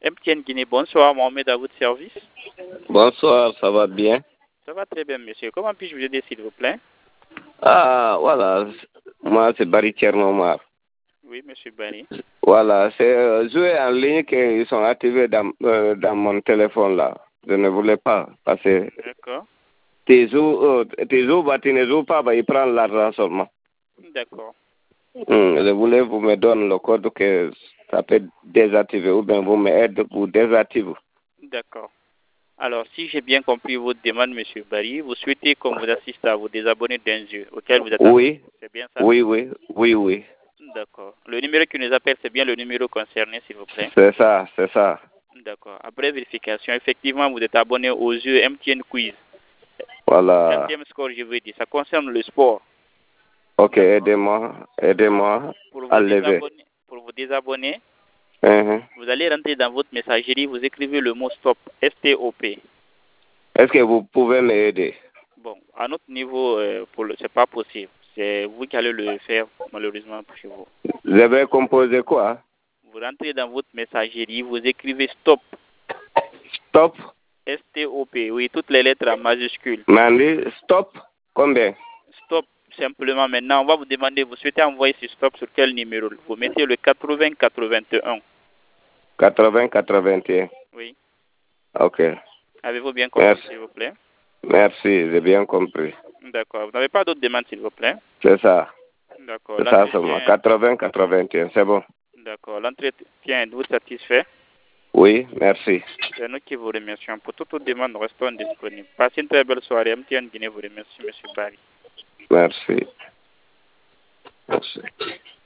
MTN Guinée, bonsoir, Mohamed à votre service. Bonsoir, ça va bien? Ça va très bien, monsieur. Comment puis-je vous aider, s'il vous plaît? Ah, voilà, moi c'est Barry Tchernomar. Oui, monsieur Barry. Voilà, c'est jouer en ligne qu'ils sont activés dans mon téléphone là. Je ne voulais pas passer. D'accord. Tu joues, bah, tu ne joues pas, bah, ils prennent l'argent seulement. D'accord. Je voulais vous me donner le code que ça peut désactiver ou bien vous m'aidez pour désactiver. D'accord. Alors, si j'ai bien compris votre demande, monsieur Barry, vous souhaitez qu'on vous assiste à vous désabonner d'un jeu auquel vous êtes Oui, c'est bien ça? oui. D'accord. Le numéro qui nous appelle, c'est bien le numéro concerné, s'il vous plaît? C'est ça. D'accord. Après vérification, effectivement, vous êtes abonné au jeu MTN Quiz. Voilà. Quatrième score, je veux dire, ça concerne le sport. Ok, aidez-moi à lever. Pour vous désabonner, Uh-huh. vous allez rentrer dans votre messagerie, vous écrivez le mot stop, S-T-O-P. Est-ce que vous pouvez m'aider? Bon, à notre niveau, c'est pas possible. C'est vous qui allez le faire, malheureusement, chez vous. Je vais composer quoi? Vous rentrez dans votre messagerie, vous écrivez stop. Stop? S-T-O-P, oui, toutes les lettres en majuscules. Mandi, stop? Combien? Stop, simplement. Maintenant, on va vous demander, vous souhaitez envoyer ce stop sur quel numéro? Vous mettez le 80-81. 80-81. Oui. Ok. Avez-vous bien compris, s'il vous plaît? Merci, j'ai bien compris. D'accord. Vous n'avez pas d'autres demandes, s'il vous plaît? C'est ça. D'accord. C'est ça seulement. 80-81, c'est bon. D'accord. L'entretien vous satisfait? Oui, merci. C'est nous qui vous remercions. Pour toute autre demande, nous restons disponibles. Passez une très belle soirée. MTN Guinée vous remercie, M. Barry. Merci.